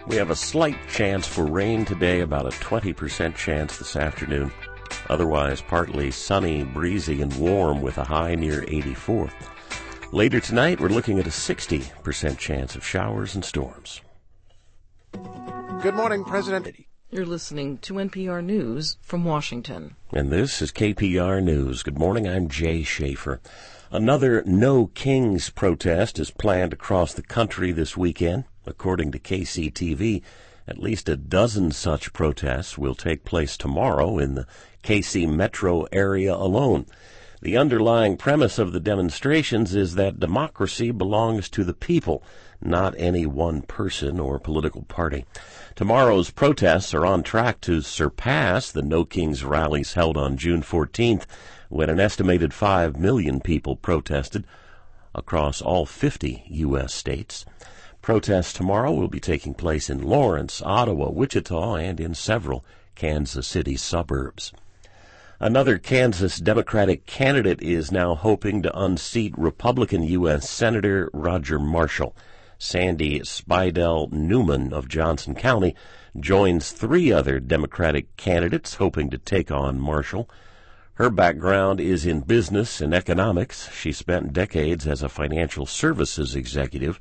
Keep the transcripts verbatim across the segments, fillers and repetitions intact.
We have a slight chance for rain today, about a twenty percent chance this afternoon. Otherwise, partly sunny, breezy, and warm with a high near eighty-four. Later tonight, we're looking at a sixty percent chance of showers and storms. Good morning, President. You're listening to N P R News from Washington. And this is K P R News. Good morning, I'm Jay Schaefer. Another No Kings protest is planned across the country this weekend. According to K C T V, at least a dozen such protests will take place tomorrow in the K C metro area alone. The underlying premise of the demonstrations is that democracy belongs to the people, not any one person or political party. Tomorrow's protests are on track to surpass the No Kings rallies held on June fourteenth, when an estimated five million people protested across all fifty U S states. Protests tomorrow will be taking place in Lawrence, Ottawa, Wichita, and in several Kansas City suburbs. Another Kansas Democratic candidate is now hoping to unseat Republican U S Senator Roger Marshall. Sandy Spidell Newman of Johnson County joins three other Democratic candidates hoping to take on Marshall. Her background is in business and economics. She spent decades as a financial services executive.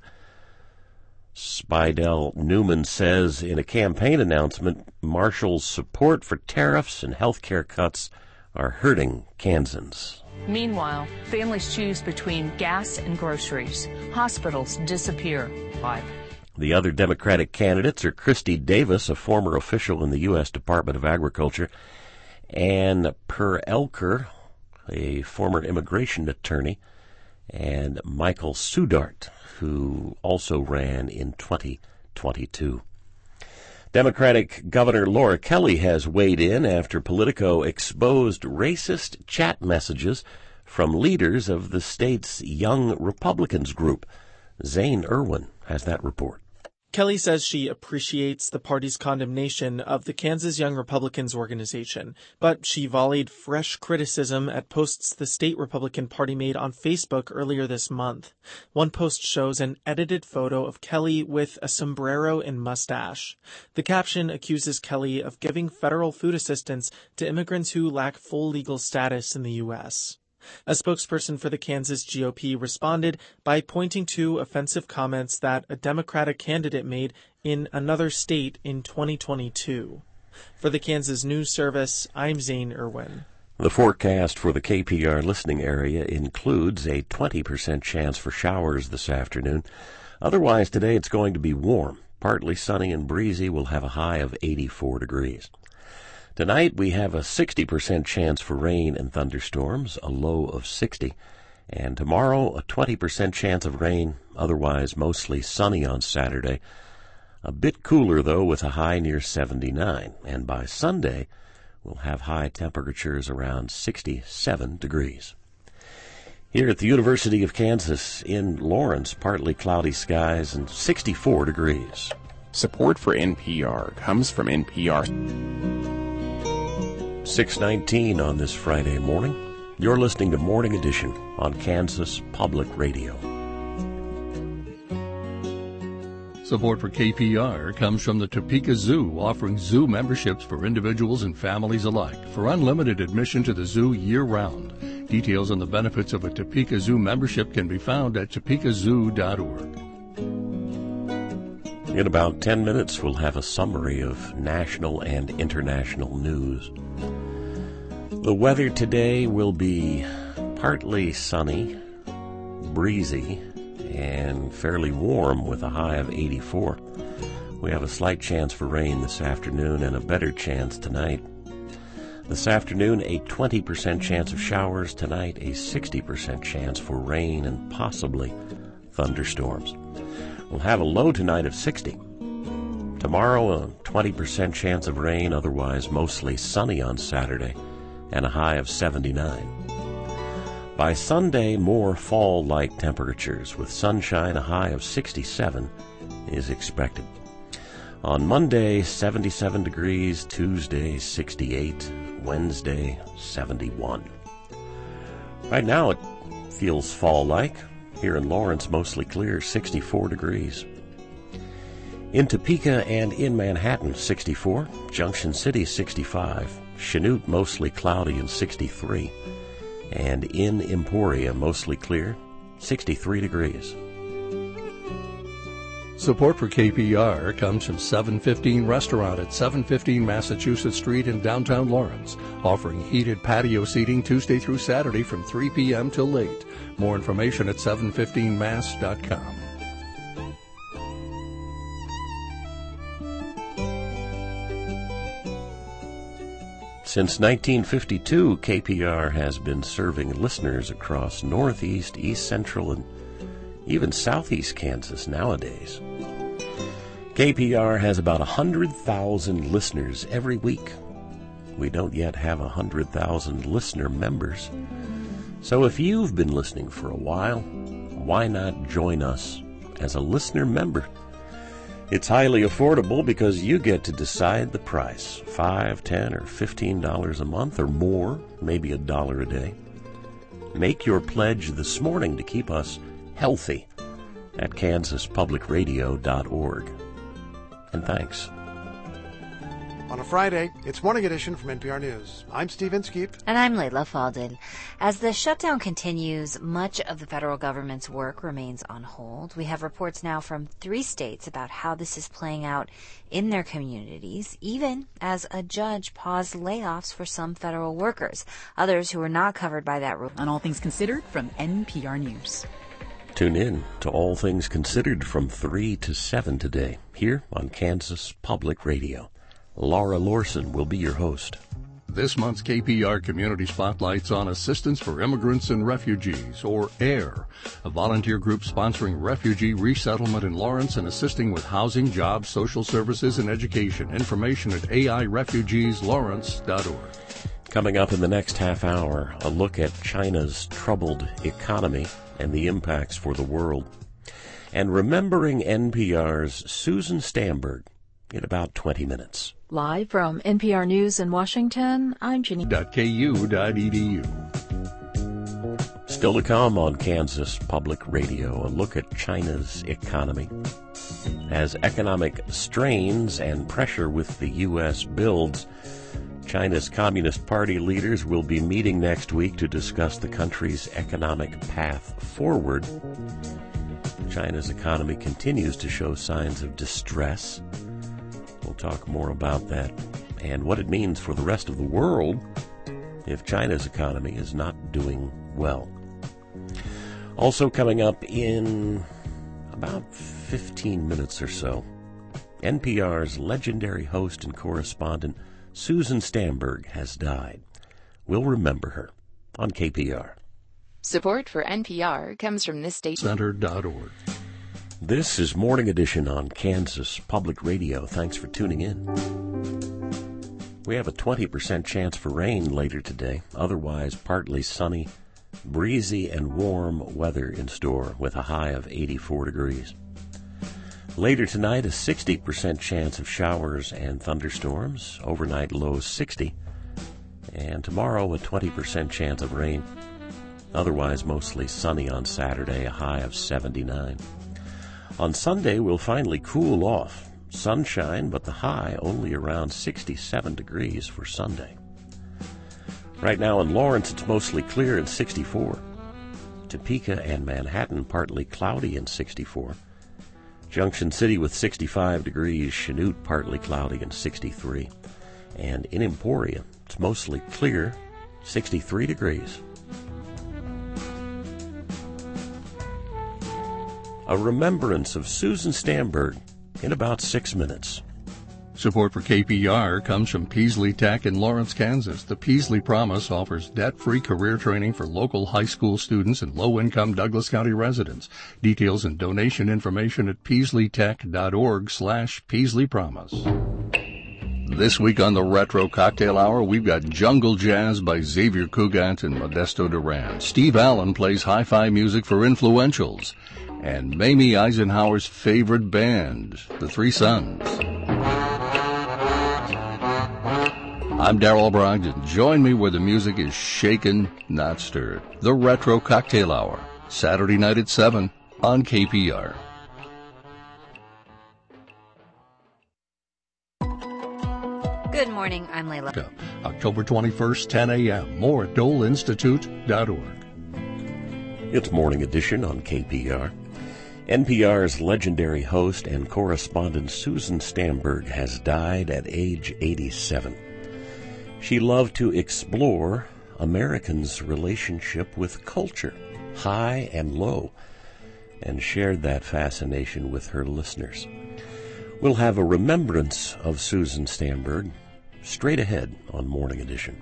Spidell Newman says in a campaign announcement, Marshall's support for tariffs and health care cuts are hurting Kansans. Meanwhile, families choose between gas and groceries. Hospitals disappear. Five. The other Democratic candidates are Christy Davis, a former official in the U S Department of Agriculture, Ann Per-Elker, a former immigration attorney, and Michael Sudart, who also ran in twenty twenty-two. Democratic Governor Laura Kelly has weighed in after Politico exposed racist chat messages from leaders of the state's Young Republicans group. Zane Irwin has that report. Kelly says she appreciates the party's condemnation of the Kansas Young Republicans organization, but she volleyed fresh criticism at posts the state Republican Party made on Facebook earlier this month. One post shows an edited photo of Kelly with a sombrero and mustache. The caption accuses Kelly of giving federal food assistance to immigrants who lack full legal status in the U S A spokesperson for the Kansas G O P responded by pointing to offensive comments that a Democratic candidate made in another state in twenty twenty-two. For the Kansas News Service, I'm Zane Irwin. The forecast for the K P R listening area includes a twenty percent chance for showers this afternoon. Otherwise, today it's going to be warm. Partly sunny and breezy. We'll have a high of eighty-four degrees. Tonight, we have a sixty percent chance for rain and thunderstorms, a low of sixty. And tomorrow, a twenty percent chance of rain, otherwise mostly sunny on Saturday. A bit cooler, though, with a high near seventy-nine. And by Sunday, we'll have high temperatures around sixty-seven degrees. Here at the University of Kansas in Lawrence, partly cloudy skies and sixty-four degrees. Support for N P R comes from N P R. six nineteen on this Friday morning. You're listening to Morning Edition on Kansas Public Radio. Support for K P R comes from the Topeka Zoo, offering zoo memberships for individuals and families alike for unlimited admission to the zoo year-round. Details on the benefits of a Topeka Zoo membership can be found at topeka zoo dot org. In about ten minutes, we'll have a summary of national and international news. The weather today will be partly sunny, breezy, and fairly warm with a high of eighty-four. We have a slight chance for rain this afternoon and a better chance tonight. This afternoon, a twenty percent chance of showers. Tonight, a sixty percent chance for rain and possibly thunderstorms. We'll have a low tonight of sixty. Tomorrow, a twenty percent chance of rain, otherwise mostly sunny on Saturday, and a high of seventy-nine. By Sunday, more fall-like temperatures, with sunshine. A high of sixty-seven is expected. On Monday, seventy-seven degrees, Tuesday, sixty-eight, Wednesday, seventy-one. Right now, it feels fall-like. Here in Lawrence, mostly clear, sixty-four degrees. In Topeka and in Manhattan, sixty-four. Junction City, sixty-five. Chanute, mostly cloudy and sixty-three. And in Emporia, mostly clear, sixty-three degrees. Support for K P R comes from seven fifteen Restaurant at seven fifteen Massachusetts Street in downtown Lawrence, offering heated patio seating Tuesday through Saturday from three p.m. till late. More information at seven fifteen mass dot com. Since nineteen fifty-two, K P R has been serving listeners across northeast, east central, and even southeast Kansas nowadays. K P R has about one hundred thousand listeners every week. We don't yet have one hundred thousand listener members. So if you've been listening for a while, why not join us as a listener member? It's highly affordable because you get to decide the price, five, ten, or fifteen dollars a month or more, maybe a dollar a day. Make your pledge this morning to keep us healthy at kansas public radio dot org. And thanks. On a Friday, it's Morning Edition from N P R News. I'm Steve Inskeep. And I'm Layla Faldin. As the shutdown continues, much of the federal government's work remains on hold. We have reports now from three states about how this is playing out in their communities, even as a judge paused layoffs for some federal workers, others who are not covered by that rule. On All Things Considered from N P R News. Tune in to All Things Considered from three to seven today, here on Kansas Public Radio. Laura Lorson will be your host. This month's K P R Community Spotlight's on Assistance for Immigrants and Refugees, or AIR, a volunteer group sponsoring refugee resettlement in Lawrence and assisting with housing, jobs, social services, and education. Information at a i refugees lawrence dot org. Coming up in the next half hour, a look at China's troubled economy and the impacts for the world. And remembering N P R's Susan Stamberg in about twenty minutes. Live from N P R News in Washington, I'm Ginny. K U dot E D U. Still to come on Kansas Public Radio, a look at China's economy. As economic strains and pressure with the U S builds, China's Communist Party leaders will be meeting next week to discuss the country's economic path forward. China's economy continues to show signs of distress. We'll talk more about that and what it means for the rest of the world if China's economy is not doing well. Also coming up in about fifteen minutes or so, N P R's legendary host and correspondent Susan Stamberg has died. We'll remember her on K P R. Support for N P R comes from this station. Center dot org. This is Morning Edition on Kansas Public Radio. Thanks for tuning in. We have a twenty percent chance for rain later today. Otherwise, partly sunny, breezy, and warm weather in store with a high of eighty-four degrees. Later tonight, a sixty percent chance of showers and thunderstorms. Overnight low sixty. And tomorrow, a twenty percent chance of rain. Otherwise, mostly sunny on Saturday, a high of seventy-nine. On Sunday, we'll finally cool off. Sunshine, but the high only around sixty-seven degrees for Sunday. Right now in Lawrence, it's mostly clear and sixty-four. Topeka and Manhattan, partly cloudy and sixty-four. Junction City with sixty-five degrees. Chanute, partly cloudy and sixty-three. And in Emporia, it's mostly clear, sixty-three degrees. A remembrance of Susan Stamberg in about six minutes. Support for K P R comes from Peasley Tech in Lawrence, Kansas. The Peasley Promise offers debt-free career training for local high school students and low-income Douglas County residents. Details and donation information at peasley tech dot org slash Peasley Promise. This week on the Retro Cocktail Hour, we've got Jungle Jazz by Xavier Cugat and Modesto Duran. Steve Allen plays hi-fi music for influentials. And Mamie Eisenhower's favorite band, the Three Sons. I'm Darrell Brogdon. Join me where the music is shaken, not stirred. The Retro Cocktail Hour, Saturday night at seven on K P R. Good morning, I'm Layla. October twenty-first, ten a.m. More at dole institute dot org. It's Morning Edition on K P R. N P R's legendary host and correspondent Susan Stamberg has died at age eighty-seven. She loved to explore Americans' relationship with culture, high and low, and shared that fascination with her listeners. We'll have a remembrance of Susan Stamberg straight ahead on Morning Edition.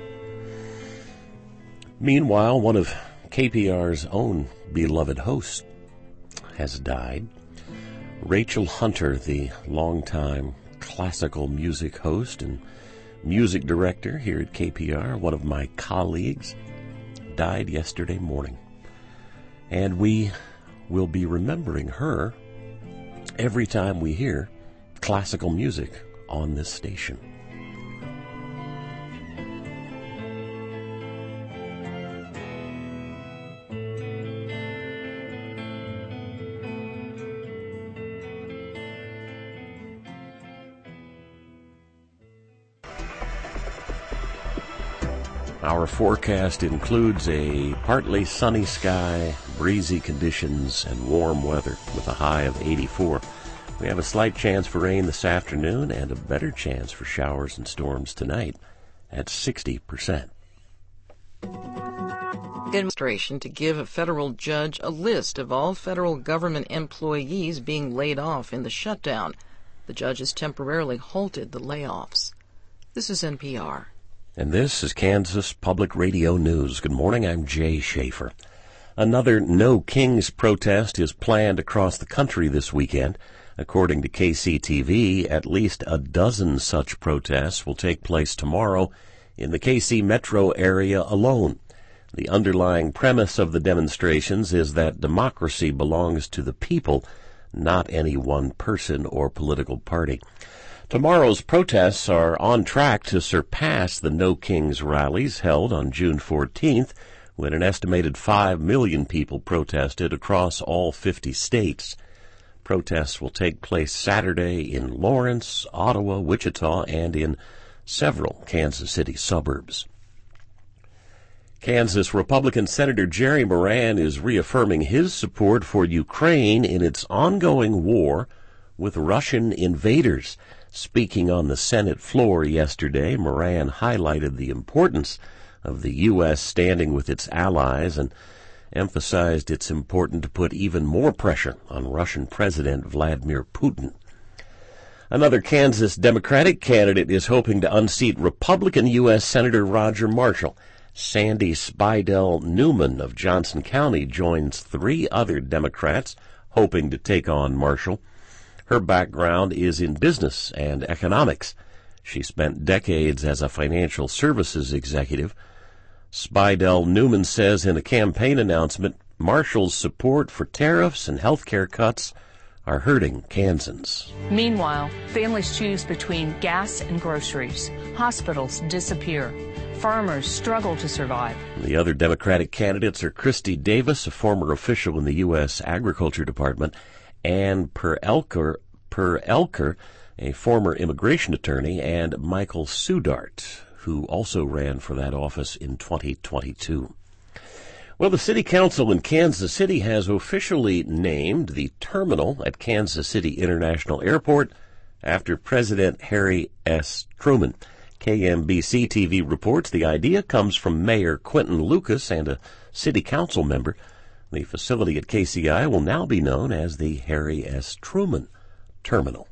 Meanwhile, one of K P R's own beloved hosts has died. Rachel Hunter, the longtime classical music host and music director here at K P R, one of my colleagues, died yesterday morning. And we will be remembering her every time we hear classical music on this station. Our forecast includes a partly sunny sky, breezy conditions, and warm weather with a high of eighty-four. We have a slight chance for rain this afternoon and a better chance for showers and storms tonight at sixty percent. Demonstration to give a federal judge a list of all federal government employees being laid off in the shutdown. The judge has temporarily halted the layoffs. This is N P R. And this is Kansas Public Radio News. Good morning, I'm Jay Schaefer. Another No Kings protest is planned across the country this weekend. According to K C T V, at least a dozen such protests will take place tomorrow in the K C metro area alone. The underlying premise of the demonstrations is that democracy belongs to the people, not any one person or political party. Tomorrow's protests are on track to surpass the No Kings rallies held on June fourteenth, when an estimated five million people protested across all fifty states. Protests will take place Saturday in Lawrence, Ottawa, Wichita, and in several Kansas City suburbs. Kansas Republican Senator Jerry Moran is reaffirming his support for Ukraine in its ongoing war with Russian invaders. Speaking on the Senate floor yesterday, Moran highlighted the importance of the U S standing with its allies and emphasized it's important to put even more pressure on Russian President Vladimir Putin. Another Kansas Democratic candidate is hoping to unseat Republican U S Senator Roger Marshall. Sandy Spidell Newman of Johnson County joins three other Democrats hoping to take on Marshall. Her background is in business and economics. She spent decades as a financial services executive. Spidell Newman says in a campaign announcement, Marshall's support for tariffs and health care cuts are hurting Kansans. Meanwhile, families choose between gas and groceries. Hospitals disappear. Farmers struggle to survive. The other Democratic candidates are Christy Davis, a former official in the U S Agriculture Department, and Per Elker, Per Elker, a former immigration attorney, and Michael Sudart, who also ran for that office in twenty twenty-two. Well, the City Council in Kansas City has officially named the terminal at Kansas City International Airport after President Harry S. Truman. K M B C T V reports the idea comes from Mayor Quentin Lucas and a City Council member. The facility at K C I will now be known as the Harry S. Truman Terminal.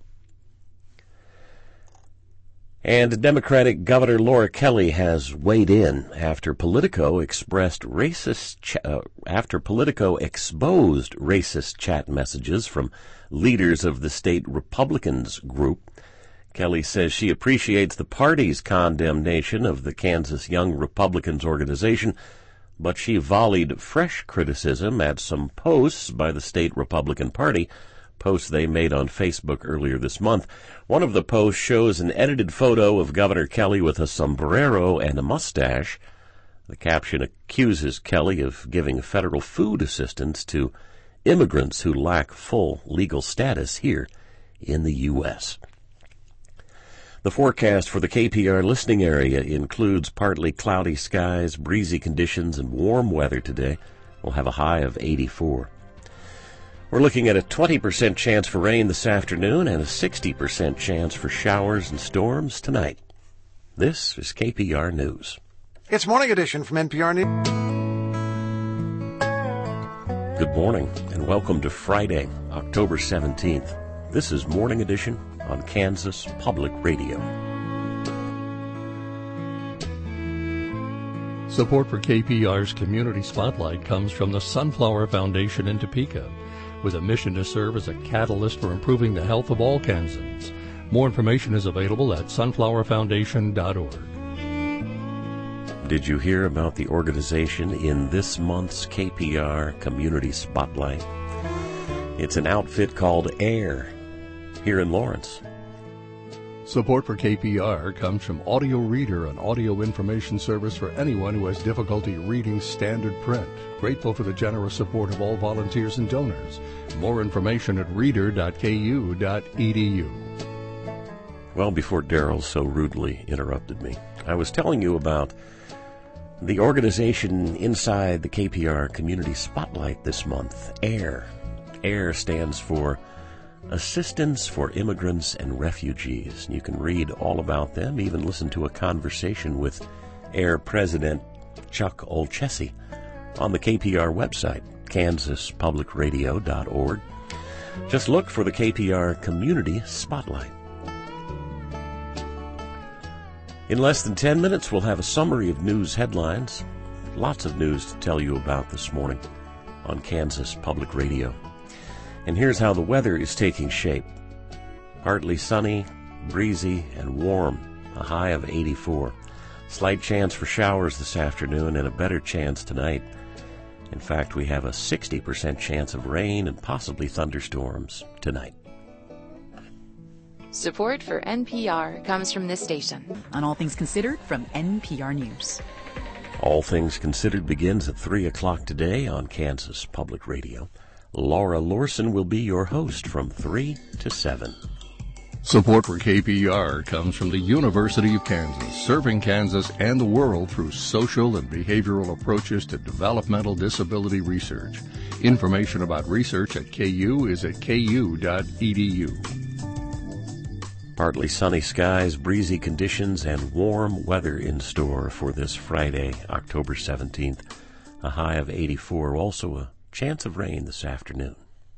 And Democratic Governor Laura Kelly has weighed in after Politico expressed racist ch- uh, after Politico exposed racist chat messages from leaders of the state Republicans group. Kelly says she appreciates the party's condemnation of the Kansas Young Republicans organization, but she volleyed fresh criticism at some posts by the state Republican Party, posts they made on Facebook earlier this month. One of the posts shows an edited photo of Governor Kelly with a sombrero and a mustache. The caption accuses Kelly of giving federal food assistance to immigrants who lack full legal status here in the U S The forecast for the K P R listening area includes partly cloudy skies, breezy conditions, and warm weather today. We'll have a high of eighty-four. We're looking at a twenty percent chance for rain this afternoon and a sixty percent chance for showers and storms tonight. This is K P R News. It's Morning Edition from N P R News. Good morning and welcome to Friday, October seventeenth. This is Morning Edition on Kansas Public Radio. Support for K P R's Community Spotlight comes from the Sunflower Foundation in Topeka, with a mission to serve as a catalyst for improving the health of all Kansans. More information is available at sunflower foundation dot org. Did you hear about the organization in this month's K P R Community Spotlight? It's an outfit called AIR here in Lawrence. Support for K P R comes from Audio Reader, an audio information service for anyone who has difficulty reading standard print. Grateful for the generous support of all volunteers and donors. More information at reader dot k u dot e d u. Well, before Daryl so rudely interrupted me, I was telling you about the organization inside the K P R Community Spotlight this month, AIR. AIR stands for Assistance for Immigrants and Refugees. You can read all about them, even listen to a conversation with AIR President Chuck Olchesi on the K P R website, kansas public radio dot org. Just look for the K P R Community Spotlight. In less than ten minutes, we'll have a summary of news headlines. Lots of news to tell you about this morning on Kansas Public Radio. And here's how the weather is taking shape. Partly sunny, breezy, and warm, a high of eighty-four. Slight chance for showers this afternoon and a better chance tonight. In fact, we have a sixty percent chance of rain and possibly thunderstorms tonight. Support for N P R comes from this station. On All Things Considered from N P R News. All Things Considered begins at three o'clock today on Kansas Public Radio. Laura Lorson will be your host from three to seven. Support for K P R comes from the University of Kansas, serving Kansas and the world through social and behavioral approaches to developmental disability research. Information about research at K U is at k u dot e d u. Partly sunny skies, breezy conditions, and warm weather in store for this Friday, October seventeenth. A high of eighty-four, also a chance of rain this afternoon.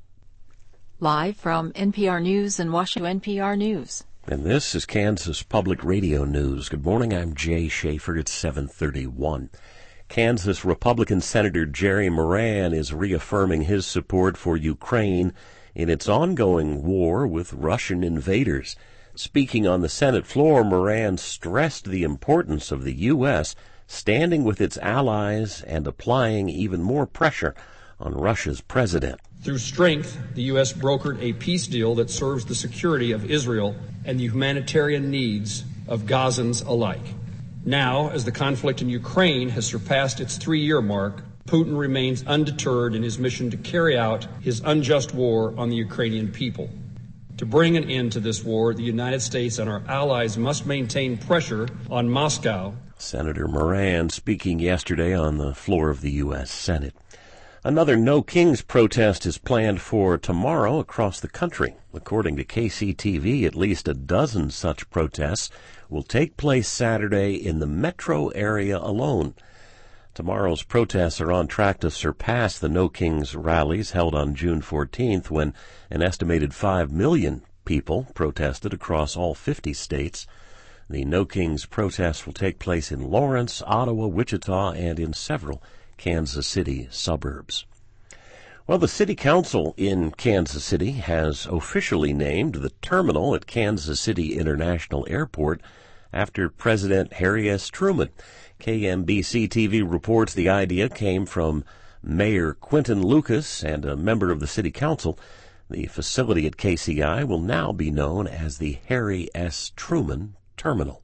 Live from N P R News in Washington, N P R News. And this is Kansas Public Radio News. Good morning, I'm Jay Schaefer. It's seven thirty-one. Kansas Republican Senator Jerry Moran is reaffirming his support for Ukraine in its ongoing war with Russian invaders. Speaking on the Senate floor, Moran stressed the importance of the U S standing with its allies and applying even more pressure on Russia's president. Through strength, the U S brokered a peace deal that serves the security of Israel and the humanitarian needs of Gazans alike. Now, as the conflict in Ukraine has surpassed its three-year mark, Putin remains undeterred in his mission to carry out his unjust war on the Ukrainian people. To bring an end to this war, the United States and our allies must maintain pressure on Moscow. Senator Moran speaking yesterday on the floor of the U S Senate. Another No Kings protest is planned for tomorrow across the country. According to K C T V, at least a dozen such protests will take place Saturday in the metro area alone. Tomorrow's protests are on track to surpass the No Kings rallies held on June fourteenth, when an estimated five million people protested across all fifty states. The No Kings protests will take place in Lawrence, Ottawa, Wichita, and in several Kansas City suburbs. Well, the City Council in Kansas City has officially named the terminal at Kansas City International Airport after President Harry S. Truman. K M B C T V reports the idea came from Mayor Quentin Lucas and a member of the City Council. The facility at K C I will now be known as the Harry S. Truman Terminal.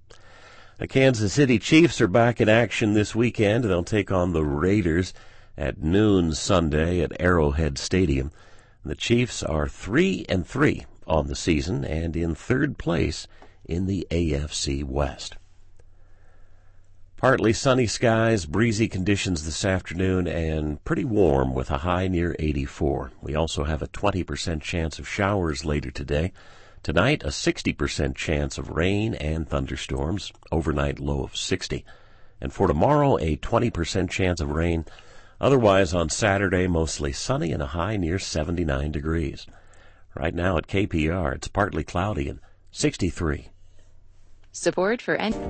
The Kansas City Chiefs are back in action this weekend. They'll take on the Raiders at noon Sunday at Arrowhead Stadium. The Chiefs are three and three on the season and in third place in the A F C West. Partly sunny skies, breezy conditions this afternoon, and pretty warm with a high near eighty-four. We also have a twenty percent chance of showers later today. Tonight, a sixty percent chance of rain and thunderstorms, overnight low of sixty. And for tomorrow, a twenty percent chance of rain. Otherwise, on Saturday, mostly sunny and a high near seventy-nine degrees. Right now at K P R, it's partly cloudy and sixty-three. Support for N.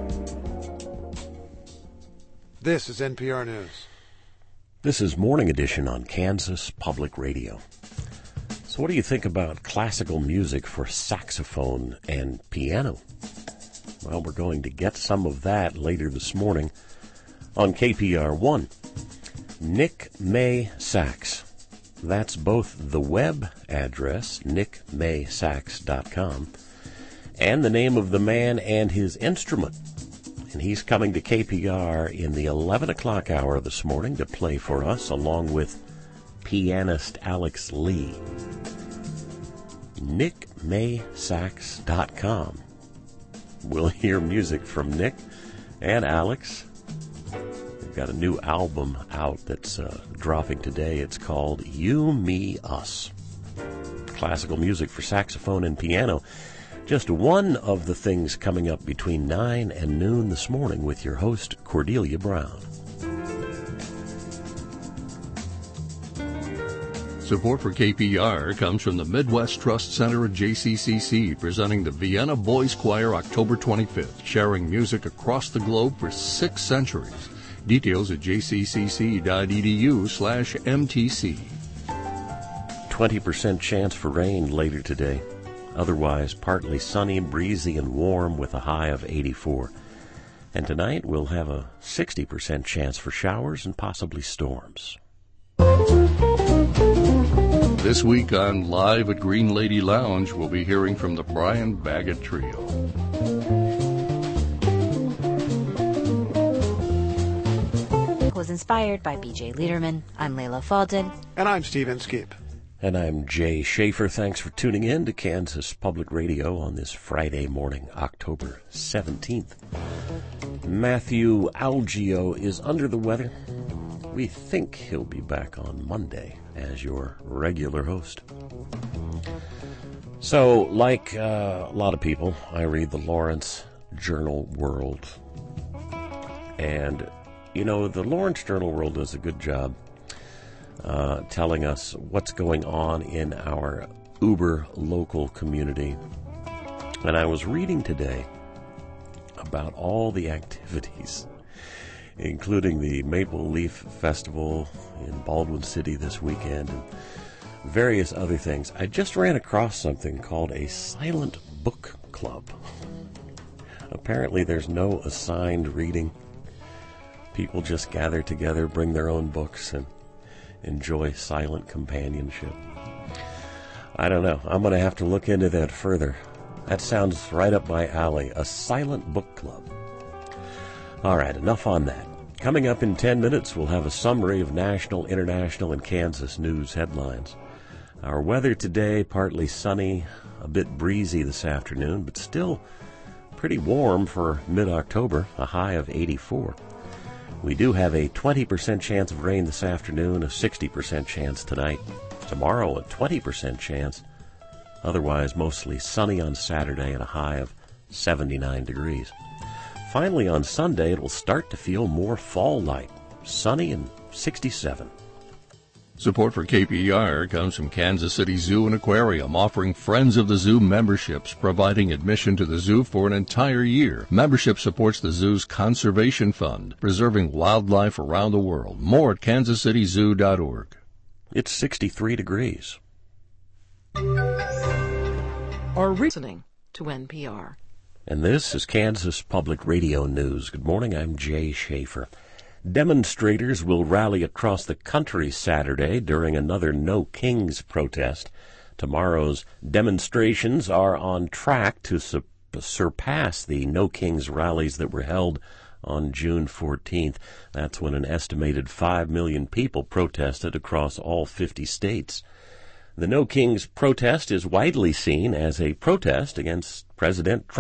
This is N P R News. This is Morning Edition on Kansas Public Radio. So what do you think about classical music for saxophone and piano? Well, we're going to get some of that later this morning on K P R one. Nick May Sax. That's both the web address, nick may sax dot com, and the name of the man and his instrument. And he's coming to K P R in the eleven o'clock hour this morning to play for us, along with pianist Alex Lee. nick may sax dot com. We'll hear music from Nick and Alex. They've got a new album out that's uh, dropping today. It's called You, Me, Us. Classical music for saxophone and piano. Just one of the things coming up between nine and noon this morning with your host, Cordelia Brown. Support for K P R comes from the Midwest Trust Center at J C C C, presenting the Vienna Boys Choir October twenty-fifth, sharing music across the globe for six centuries. Details at jccc.edu slash MTC. twenty percent chance for rain later today. Otherwise, partly sunny, breezy, and warm with a high of eighty-four. And tonight, we'll have a sixty percent chance for showers and possibly storms. This week on Live at Green Lady Lounge, we'll be hearing from the Brian Baggett Trio. Was inspired by B J Liederman. I'm Layla Faldin. And I'm Stephen Skip. And I'm Jay Schaefer. Thanks for tuning in to Kansas Public Radio on this Friday morning, October seventeenth. Matthew Algeo is under the weather. We think he'll be back on Monday as your regular host. So, like uh, a lot of people, I read the Lawrence Journal World. And, you know, the Lawrence Journal World does a good job uh, telling us what's going on in our uber local community. And I was reading today about all the activities, including the Maple Leaf Festival in Baldwin City this weekend and various other things. I just ran across something called a silent book club. Apparently there's no assigned reading. People just gather together, bring their own books, and enjoy silent companionship. I don't know. I'm going to have to look into that further. That sounds right up my alley. A silent book club. All right, enough on that. Coming up in ten minutes, we'll have a summary of national, international, and Kansas news headlines. Our weather today, partly sunny, a bit breezy this afternoon, but still pretty warm for mid-October, a high of eighty-four. We do have a twenty percent chance of rain this afternoon, a sixty percent chance tonight. Tomorrow, a twenty percent chance. Otherwise, mostly sunny on Saturday and a high of seventy-nine degrees. Finally, on Sunday, it will start to feel more fall-like, sunny and sixty-seven. Support for K P R comes from Kansas City Zoo and Aquarium, offering Friends of the Zoo memberships, providing admission to the zoo for an entire year. Membership supports the zoo's conservation fund, preserving wildlife around the world. More at kansas city zoo dot org. It's sixty-three degrees. Are listening to N P R. And this is Kansas Public Radio News. Good morning, I'm Jay Schaefer. Demonstrators will rally across the country Saturday during another No Kings protest. Tomorrow's demonstrations are on track to su- surpass the No Kings rallies that were held on June fourteenth. That's when an estimated five million people protested across all fifty states. The No Kings protest is widely seen as a protest against President Trump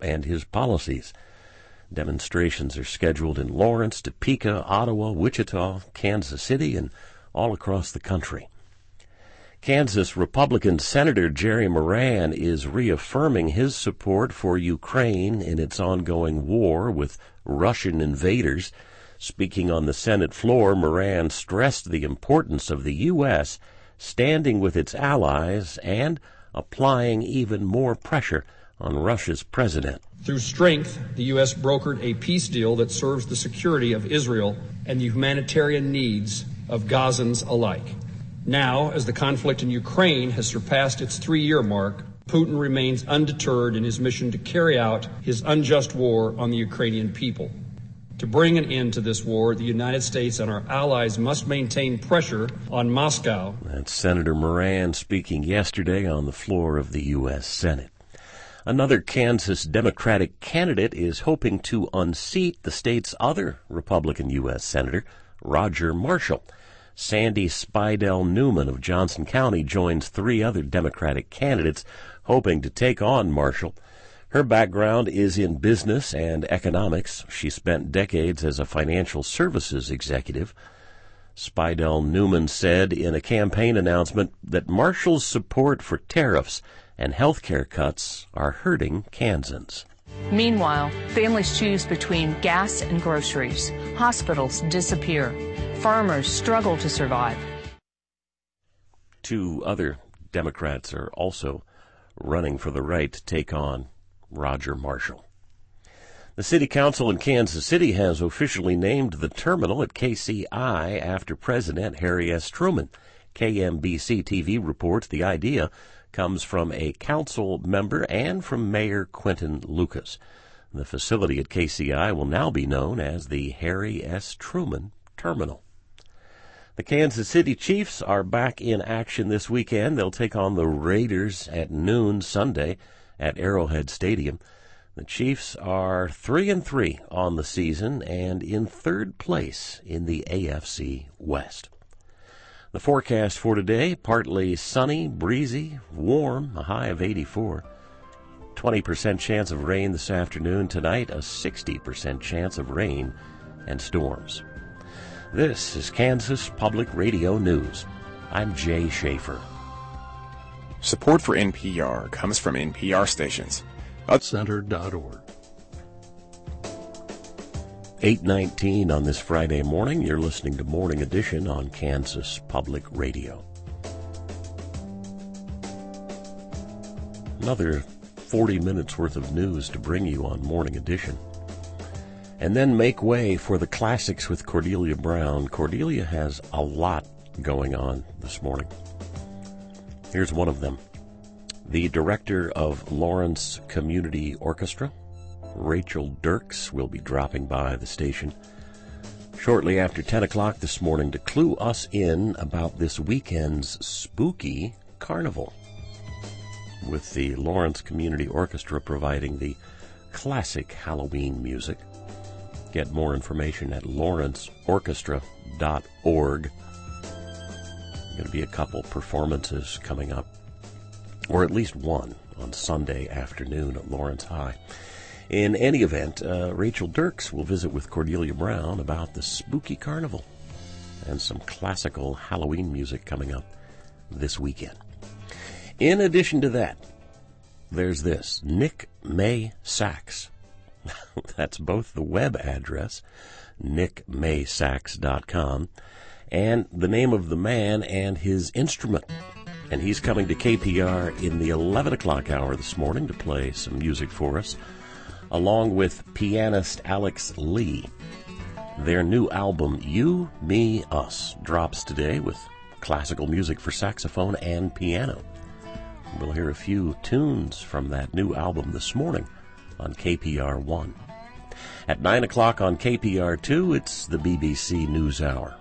and his policies. Demonstrations are scheduled in Lawrence, Topeka, Ottawa, Wichita, Kansas City, and all across the country. Kansas Republican Senator Jerry Moran is reaffirming his support for Ukraine in its ongoing war with Russian invaders. Speaking on the Senate floor, Moran stressed the importance of the U S standing with its allies and applying even more pressure on Russia's president. Through strength, the U S brokered a peace deal that serves the security of Israel and the humanitarian needs of Gazans alike. Now, as the conflict in Ukraine has surpassed its three-year mark, Putin remains undeterred in his mission to carry out his unjust war on the Ukrainian people. To bring an end to this war, the United States and our allies must maintain pressure on Moscow. That's Senator Moran speaking yesterday on the floor of the U S Senate. Another Kansas Democratic candidate is hoping to unseat the state's other Republican U S Senator, Roger Marshall. Sandy Spidell Newman of Johnson County joins three other Democratic candidates hoping to take on Marshall. Her background is in business and economics. She spent decades as a financial services executive. Spidell Newman said in a campaign announcement that Marshall's support for tariffs and health care cuts are hurting Kansans. Meanwhile, families choose between gas and groceries. Hospitals disappear. Farmers struggle to survive. Two other Democrats are also running for the right to take on Roger Marshall. The City Council in Kansas City has officially named the terminal at K C I after President Harry S. Truman. K M B C T V reports the idea comes from a council member and from Mayor Quentin Lucas. The facility at K C I will now be known as the Harry S. Truman Terminal. The Kansas City Chiefs are back in action this weekend. They'll take on the Raiders at noon Sunday at Arrowhead Stadium. The Chiefs are three and three on the season and in third place in the A F C West. The forecast for today, partly sunny, breezy, warm, a high of eighty-four. twenty percent chance of rain this afternoon. Tonight, a sixty percent chance of rain and storms. This is Kansas Public Radio News. I'm Jay Schaefer. Support for N P R comes from N P R stations. Center dot org. eight nineteen on this Friday morning. You're listening to Morning Edition on Kansas Public Radio. Another forty minutes worth of news to bring you on Morning Edition. And then make way for the classics with Cordelia Brown. Cordelia has a lot going on this morning. Here's one of them. The director of Lawrence Community Orchestra, Rachel Dirks, will be dropping by the station shortly after ten o'clock this morning to clue us in about this weekend's spooky carnival, with the Lawrence Community Orchestra providing the classic Halloween music. Get more information at lawrence orchestra dot org. Going to be a couple performances coming up, or at least one on Sunday afternoon at Lawrence High. In any event, uh, Rachel Dirks will visit with Cordelia Brown about the spooky carnival and some classical Halloween music coming up this weekend. In addition to that, there's this, Nick May Sax. That's both the web address, nick may sax dot com, and the name of the man and his instrument. And he's coming to K P R in the eleven o'clock hour this morning to play some music for us, along with pianist Alex Lee. Their new album, You, Me, Us, drops today with classical music for saxophone and piano. We'll hear a few tunes from that new album this morning on K P R one. At nine o'clock on K P R two, it's the B B C News Hour.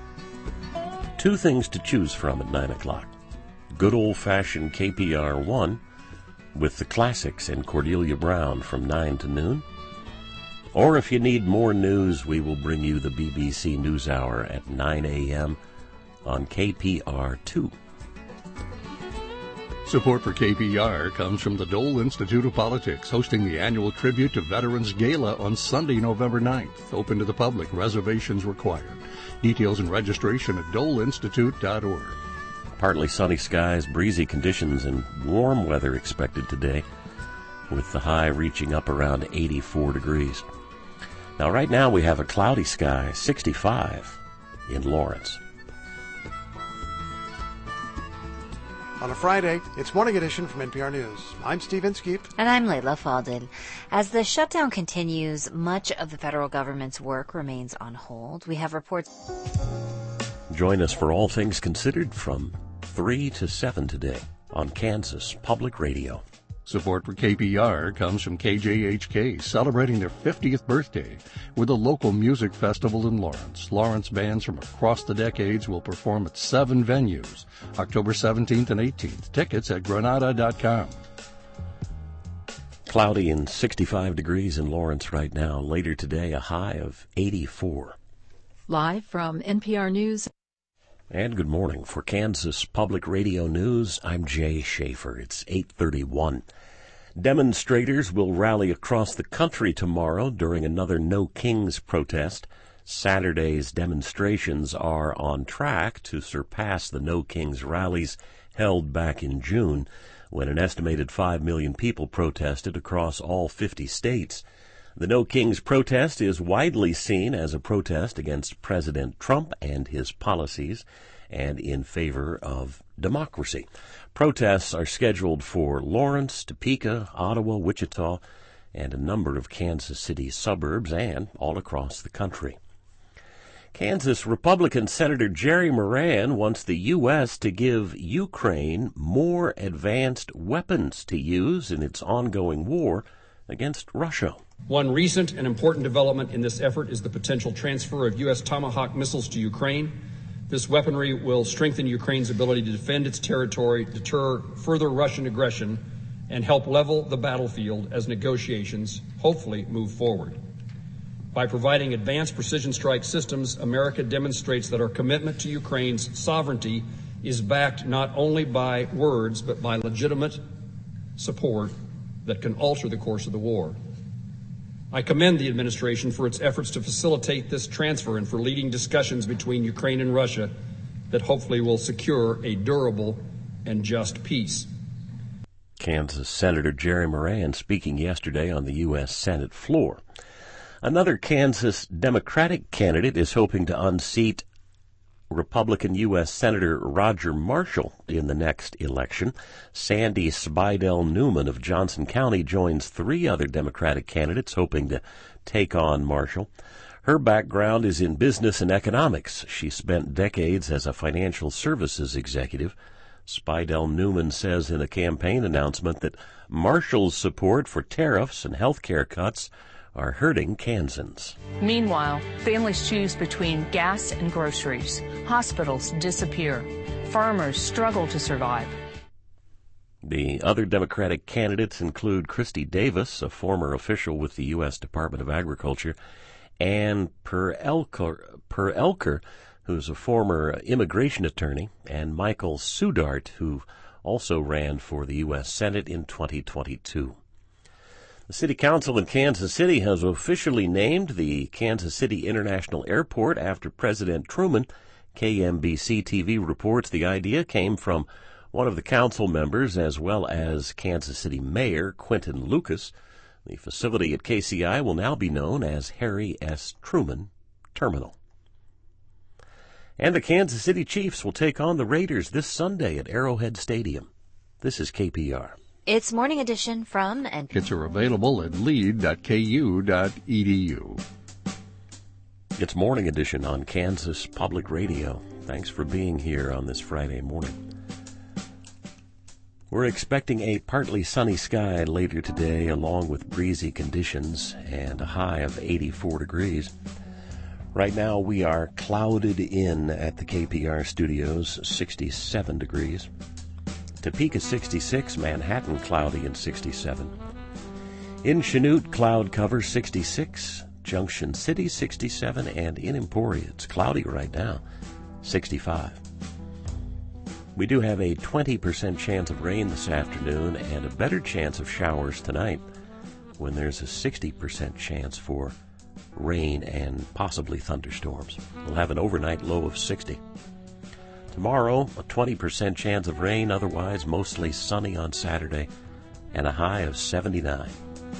Two things to choose from at nine o'clock. Good old-fashioned K P R one with the classics and Cordelia Brown from nine to noon. Or if you need more news, we will bring you the B B C News Hour at nine a.m. on K P R two. Support for K P R comes from the Dole Institute of Politics, hosting the annual Tribute to Veterans Gala on Sunday, November ninth. Open to the public. Reservations required. Details and registration at dole institute dot org. Partly sunny skies, breezy conditions, and warm weather expected today, with the high reaching up around eighty-four degrees. Now, right now we have a cloudy sky, sixty-five in Lawrence. On a Friday, it's Morning Edition from N P R News. I'm Steve Inskeep. And I'm Layla Faldin. As the shutdown continues, much of the federal government's work remains on hold. We have reports. Join us for All Things Considered from three to seven today on Kansas Public Radio. Support for K P R comes from K J H K, celebrating their fiftieth birthday with a local music festival in Lawrence. Lawrence bands from across the decades will perform at seven venues, October seventeenth and eighteenth. Tickets at granada dot com. Cloudy and sixty-five degrees in Lawrence right now. Later today, a high of eighty-four. Live from N P R News. And good morning. For Kansas Public Radio News, I'm Jay Schaefer. It's eight thirty-one. Demonstrators will rally across the country tomorrow during another No Kings protest. Saturday's demonstrations are on track to surpass the No Kings rallies held back in June, when an estimated five million people protested across all fifty states. The No Kings protest is widely seen as a protest against President Trump and his policies and in favor of democracy. Protests are scheduled for Lawrence, Topeka, Ottawa, Wichita, and a number of Kansas City suburbs and all across the country. Kansas Republican Senator Jerry Moran wants the U S to give Ukraine more advanced weapons to use in its ongoing war against Russia. One recent and important development in this effort is the potential transfer of U S Tomahawk missiles to Ukraine. This weaponry will strengthen Ukraine's ability to defend its territory, deter further Russian aggression, and help level the battlefield as negotiations hopefully move forward. By providing advanced precision strike systems, America demonstrates that our commitment to Ukraine's sovereignty is backed not only by words, but by legitimate support that can alter the course of the war. I commend the administration for its efforts to facilitate this transfer and for leading discussions between Ukraine and Russia that hopefully will secure a durable and just peace. Kansas Senator Jerry Moran speaking yesterday on the U S Senate floor. Another Kansas Democratic candidate is hoping to unseat Republican U S Senator Roger Marshall in the next election. Sandy Spidell Newman of Johnson County joins three other Democratic candidates hoping to take on Marshall. Her background is in business and economics. She spent decades as a financial services executive. Spidell Newman says in a campaign announcement that Marshall's support for tariffs and health care cuts are hurting Kansans. Meanwhile, families choose between gas and groceries. Hospitals disappear. Farmers struggle to survive. The other Democratic candidates include Christy Davis, a former official with the U S Department of Agriculture, and Per Elker, Per Elker, who's a former immigration attorney, and Michael Sudart, who also ran for the U S Senate in twenty twenty-two. The City Council in Kansas City has officially named the Kansas City International Airport after President Truman. K M B C T V reports the idea came from one of the council members as well as Kansas City Mayor Quentin Lucas. The facility at K C I will now be known as Harry S. Truman Terminal. And the Kansas City Chiefs will take on the Raiders this Sunday at Arrowhead Stadium. This is K P R. It's Morning Edition from N P R. Kits are available at lead dot k u dot e d u. It's Morning Edition on Kansas Public Radio. Thanks for being here on this Friday morning. We're expecting a partly sunny sky later today, along with breezy conditions and a high of eighty-four degrees. Right now we are clouded in at the K P R studios, sixty-seven degrees. Topeka sixty-six, Manhattan cloudy and sixty-seven. In Chanute, cloud cover sixty-six, Junction City sixty-seven, and in Emporia, it's cloudy right now, sixty-five. We do have a twenty percent chance of rain this afternoon and a better chance of showers tonight, when there's a sixty percent chance for rain and possibly thunderstorms. We'll have an overnight low of sixty. Tomorrow, a twenty percent chance of rain, otherwise mostly sunny on Saturday, and a high of seventy-nine.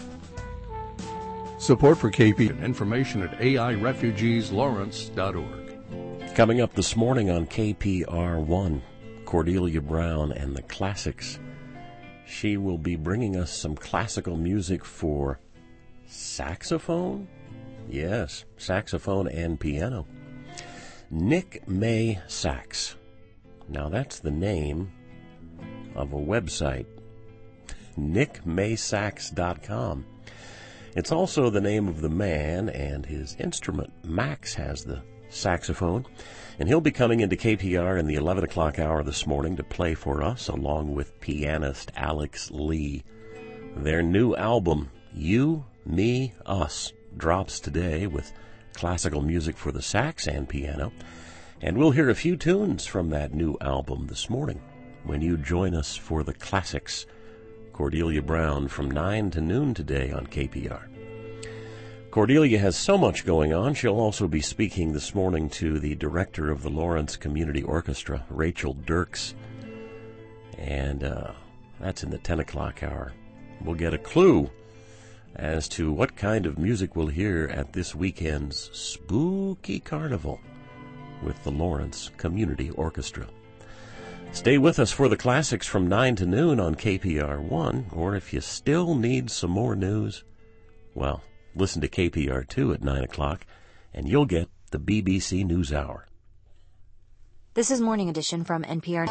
Support for K P and information at A I refugees lawrence dot org. Coming up this morning on K P R one, Cordelia Brown and the Classics. She will be bringing us some classical music for saxophone? Yes, saxophone and piano. Nick May Sax. Now that's the name of a website, nick may sax dot com. It's also the name of the man and his instrument. Max has the saxophone, and he'll be coming into K P R in the eleven o'clock hour this morning to play for us, along with pianist Alex Lee. Their new album, You, Me, Us, drops today with classical music for the sax and piano, and we'll hear a few tunes from that new album this morning when you join us for the Classics. Cordelia Brown from nine to noon today on K P R. Cordelia has so much going on. She'll also be speaking this morning to the director of the Lawrence Community Orchestra, Rachel Dirks, and uh, that's in the ten o'clock hour. We'll get a clue as to what kind of music we'll hear at this weekend's Spooky Carnival with the Lawrence Community Orchestra. Stay with us for the Classics from nine to noon on K P R one, or if you still need some more news, well, listen to K P R two at nine o'clock, and you'll get the B B C NewsHour. This is Morning Edition from N P R.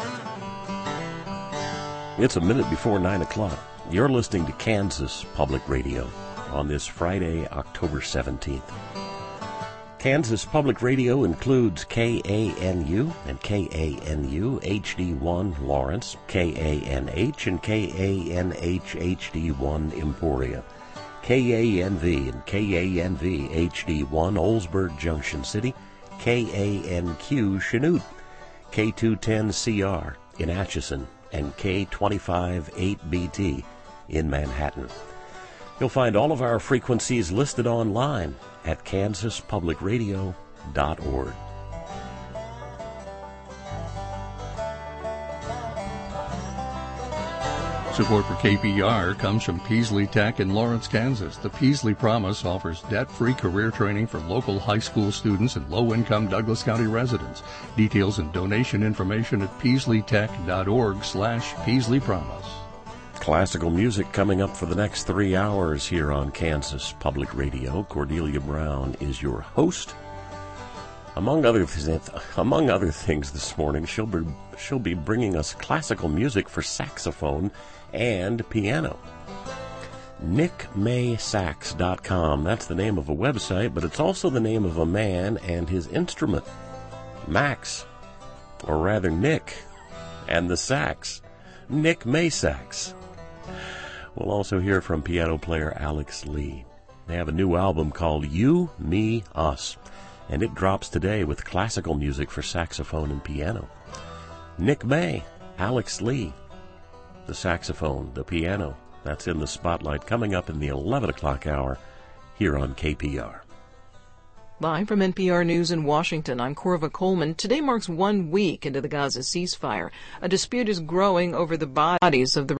It's a minute before nine o'clock. You're listening to Kansas Public Radio on this Friday, October seventeenth. Kansas Public Radio includes K A N U and K A N U H D one Lawrence, K A N H and K A N H H D one Emporia, K A N V and K A N V H D one Oldsburg Junction City, K A N Q Chanute, K two ten C R in Atchison, and K twenty-five eight B T in Manhattan. You'll find all of our frequencies listed online at kansas public radio dot org. Support for K P R comes from Peasley Tech in Lawrence, Kansas. The Peasley Promise offers debt-free career training for local high school students and low-income Douglas County residents. Details and donation information at peasley tech dot org slash Peasley Promise. Classical music coming up for the next three hours here on Kansas Public Radio. Cordelia Brown is your host. Among other th- among other things this morning, she'll be, she'll be bringing us classical music for saxophone and piano. nick may sax dot com. That's the name of a website, but it's also the name of a man and his instrument, Max, or rather Nick, and the sax, Nick May Sax. We'll also hear from piano player Alex Lee. They have a new album called You, Me, Us, and it drops today with classical music for saxophone and piano. Nick May, Alex Lee, the saxophone, the piano. That's in the spotlight coming up in the eleven o'clock hour here on K P R. Live from N P R News in Washington, I'm Corva Coleman. Today marks one week into the Gaza ceasefire. A dispute is growing over the bodies of the